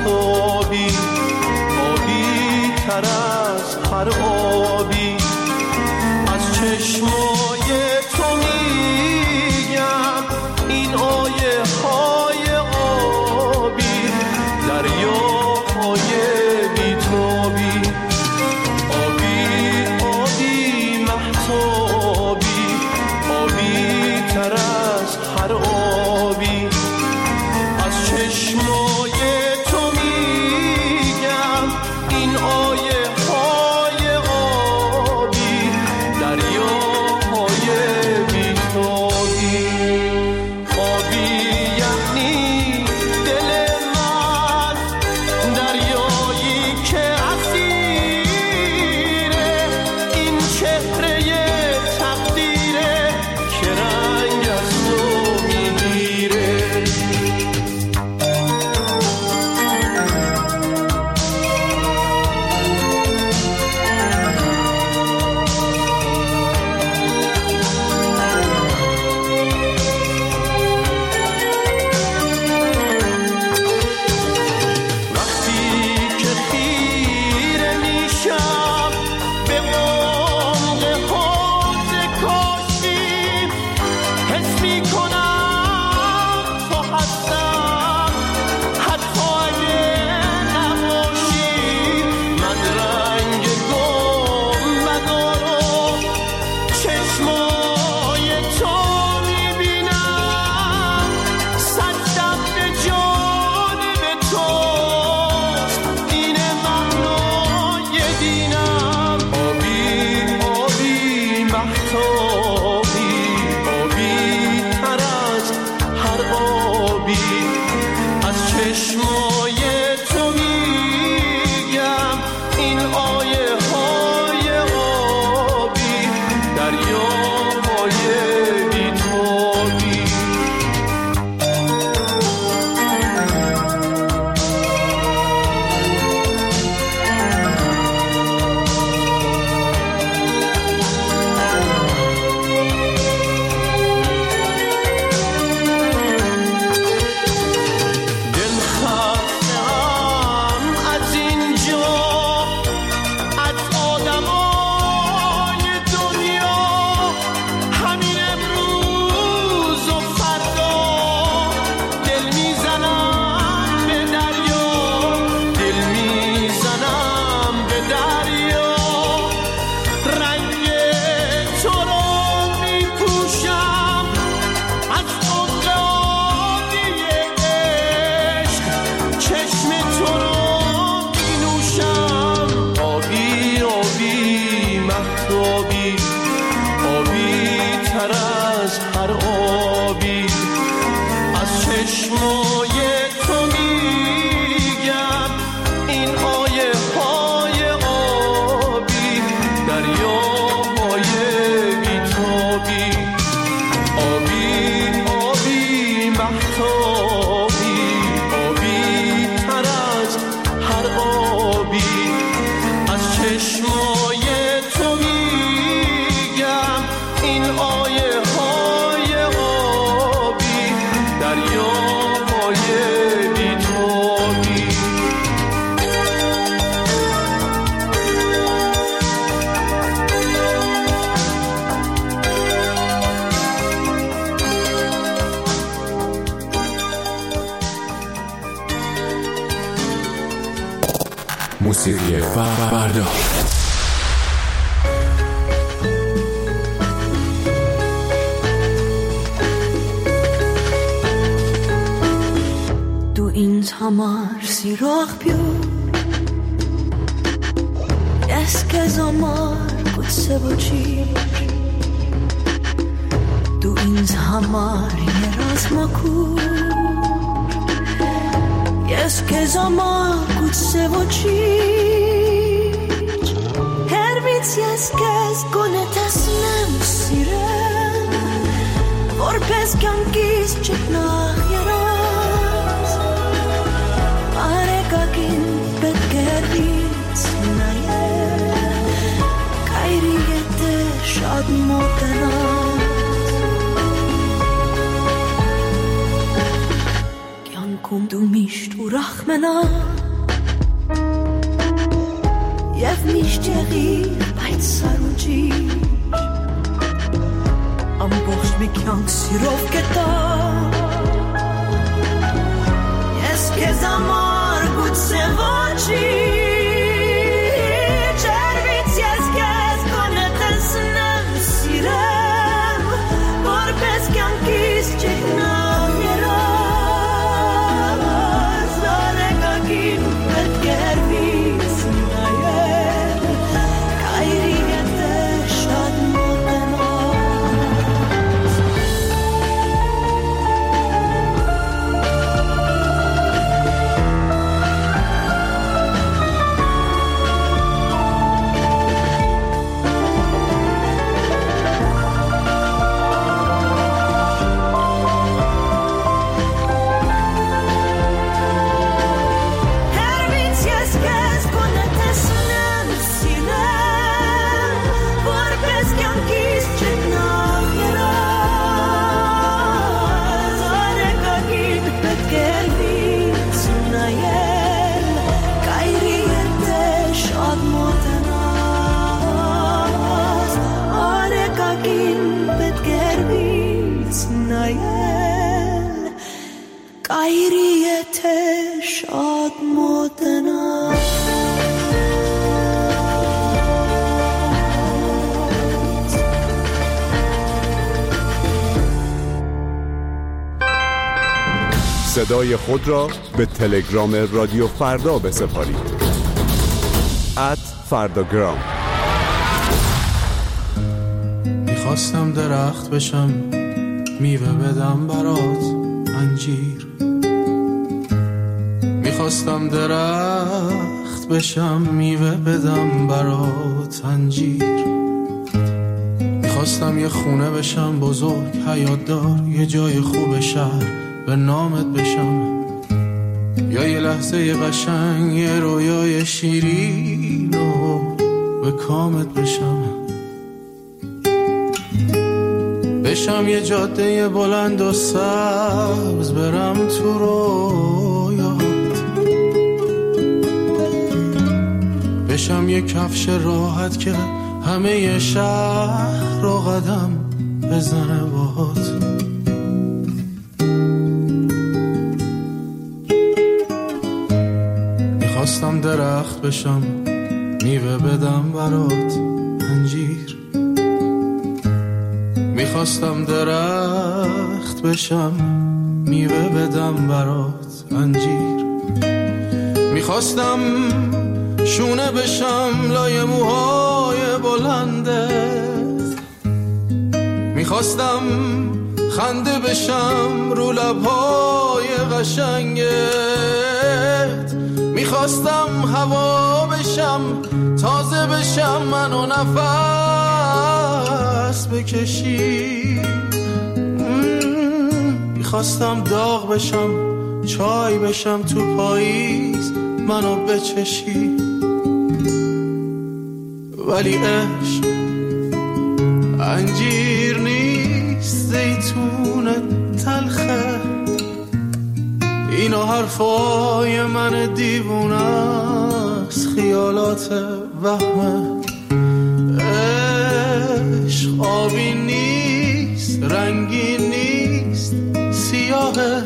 مهتابی، آبی تر از هر آبی. از چشمای تو میگم این آیه های آبی، دریاهای بیتابی. آبی آبی مهتابی، آبی تر از هر آبی. از چشمای تو میگم این آیه های آبی، دریاهای بیتابی. آبی یعنی دل من، دریایی که اسیره این چهره تقدیره که رنگ از تو میگیره. وقتی که خیره میشم به عمق حوض کاشی، حس میکنم تو هستم حتی اگه نباشی. من رنگ گنبدا رو چشمای تو میبینم، صدم به جانب توست، اینه معنای دینم. آبی آبی مهتابی، آبی تر از هر آبی. از چشمای تو میگم این آیه های آبی، دریاهای بیتابی. دل خسته‌ام از اینجا، از آدمای دنیا. همین امروز و فردا دل میزنم به دریا، دل میزنم به دریا. رنگ تو رو میپوشم از عمق آبی عشق، چشم تو رو مینوشم. آبی آبی مهتابی، آبی تر از هر آبی. از چشمای تو میگم این آیه های آبی، دریاهای بیتابی. آبی آبی مهتابی، آبی تر از هر آبی. از چشمای تو میگم این آیه های آبی، دریاهای بیتابی. موسیقی فردا. Amar si rach più Eskez amar kut se voci Tu ins hamar yeras makur Eskez amar kut se voci Her vits eskez gonet asnem sirem Vorpes kankis çetnach yeras Aregakin betgerit naye Kayriyete şad motenat Kyankum du misht u rachme Männer. Jew miszczeri bajcaruji. Am bocht mi kjank sirovketa. Jest ke zamar gut se voci. Czerwic jest kes konetes nem sirem. Por bez kjankis czekna. صدای خود را به تلگرام رادیو فردا بسپارید. @فرداگرام. میخواستم درخت بشم میوه بدم برات انجیر. میخواستم درخت بشم میوه بدم برات انجیر. میخواستم یه خونه بشم بزرگ حیات دار، یه جای خوب شهر به نامت بشم، یا یه لحظه قشنگ یه رویای شیرین و به کامت بشم یه جاده بلند و سبز برم تو رویات، بشم یه کفش راحت که همه شهر رو قدم بزنه باهات. میخواستم درخت بشم میوه بدم برات انجیر. میخواستم درخت بشم میوه بدم برات انجیر. میخواستم شونه بشم لای موهای بلندت، میخواستم خنده بشم رو لبهای قشنگت، میخواستم هوا بشم تازه بشم منو نفس بکشی. میخواستم داغ بشم چای بشم تو پاییز منو بچشی. ولی عشق انجیر نیست، زیتون تلخه، اینو حرفای من دیوونه است، خیالات وهمه. عشق آبی نیست، رنگی نیست، سیاهه.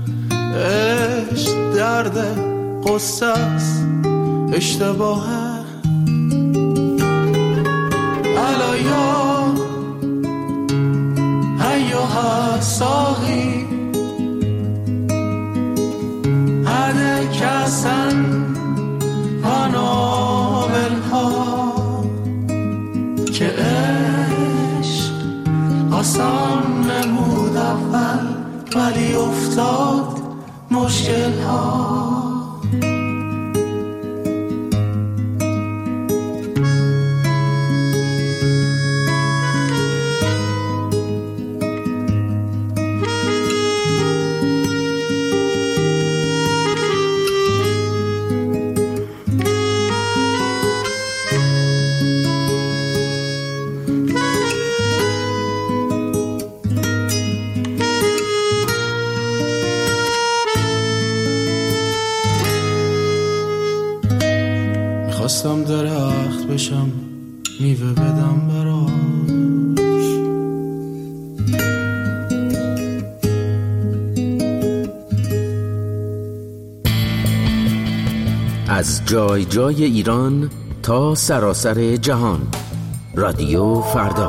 عشق درد قصه است، اشتباهه. الایا ایوها ساقی هده کسن پانابلها، که عشق آسان نمود اول ولی افتاد مشکل ها. خواستم درخت بشم میوه بدم براش. از جای جای ایران تا سراسر جهان، رادیو فردا.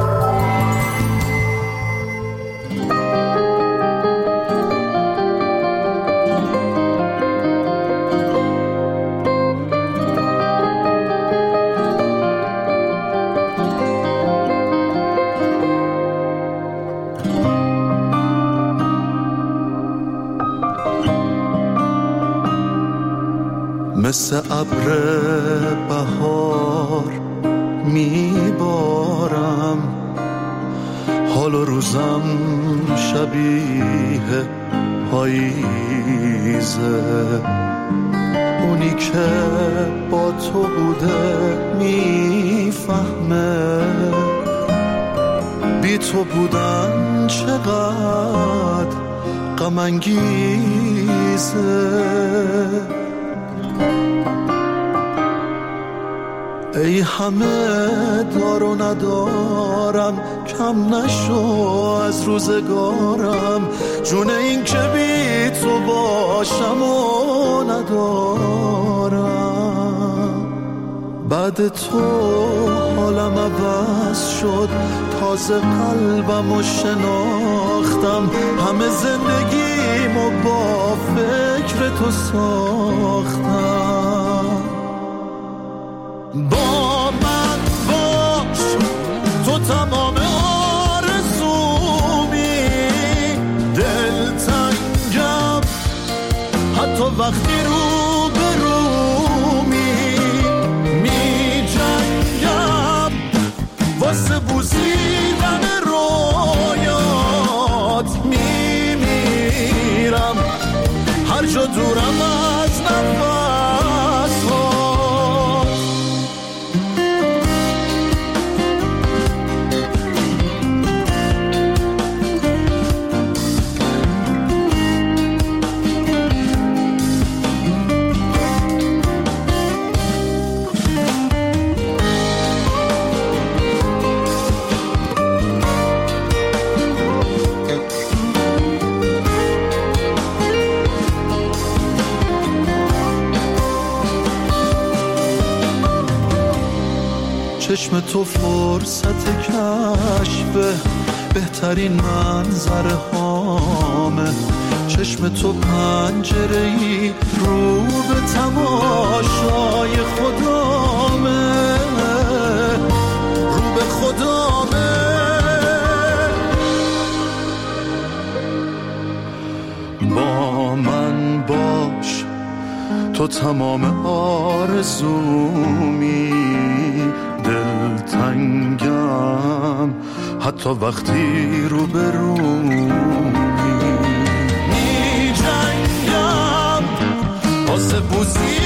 مثل ابر بهار میبارم، حال و روزم شبیه پاییزه. اونی که با تو بوده میفهمه بی تو بودن چقدر غم انگیزه. ای همه دار و ندارم، کم نشو از روزگارم، جون این که بی تو باشم و ندارم. بعد تو حالم عوض شد، تازه قلبم و شناختم، همه زندگیمو با فکر تو ساختم. با من باش تو تمام آرزومی، دلتنگم حتی وقتی رو به رومی، می جنگم واسه بوسیدن رویات، می میرم هر جا دورم از نفس. چشم تو فرصت کشف بهترین منظره هامه، چشم تو پنجره‌ای رو به تماشای خدامه، رو به خدامه. با من باش تو تمام آرزومی، دلتنگم حتی وقتی رو به رومی، می جنگم واسه بوسیدن